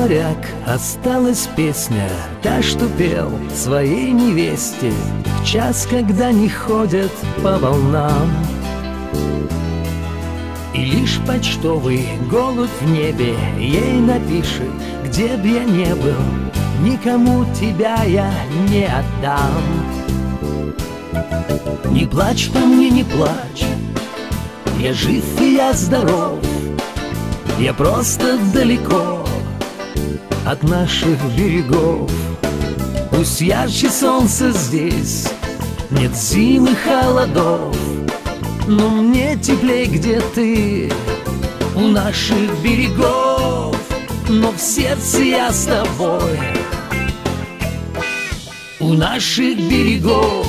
моряк, осталась песня, та, что пел своей невесте в час, когда не ходят по волнам. И лишь почтовый голубь в небе ей напишет: где б я не был, никому тебя я не отдам. Не плачь по мне, не плачь, я жив и я здоров, я просто далеко от наших берегов. Пусть ярче солнце здесь, нет зимы, холодов, но мне теплей, где ты, у наших берегов. Но в сердце я с тобой, у наших берегов.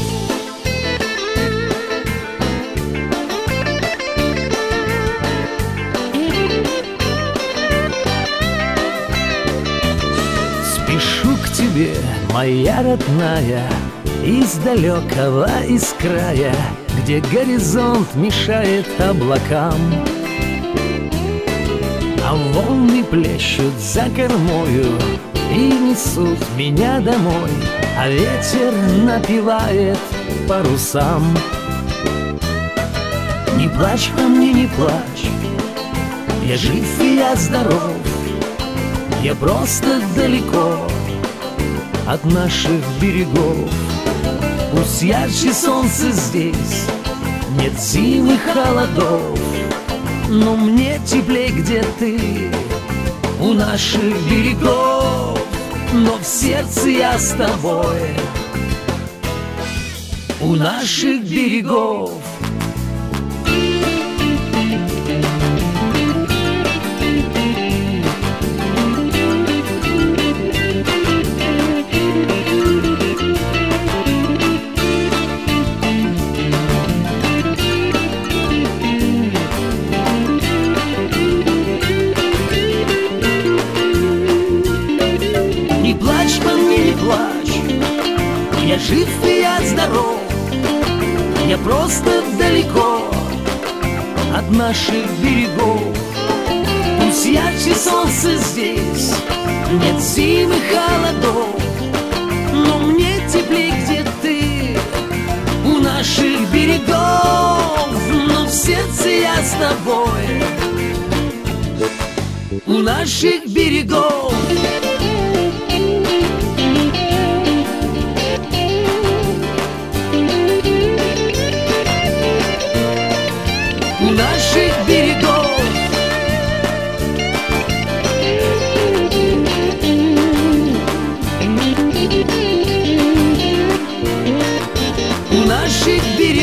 Спешу к тебе, моя родная, из далекого, из края, где горизонт мешает облакам, а волны плещут за кормою и несут меня домой, а ветер напевает парусам. Не плачь по мне, не плачь, я жив и я здоров, я просто далеко от наших берегов. Пусть ярче солнце здесь, нет зимы, холодов, но мне теплей, где ты, у наших берегов. Но в сердце я с тобой, у наших берегов. Не плачь по мне, не плачь, я жив и я здоров, я просто далеко от наших берегов. Пусть ярче солнце здесь, нет зимы, холодов, но мне теплей, где ты, у наших берегов. Но в сердце я с тобой, у наших берегов. У наших берегов. У наших берегов.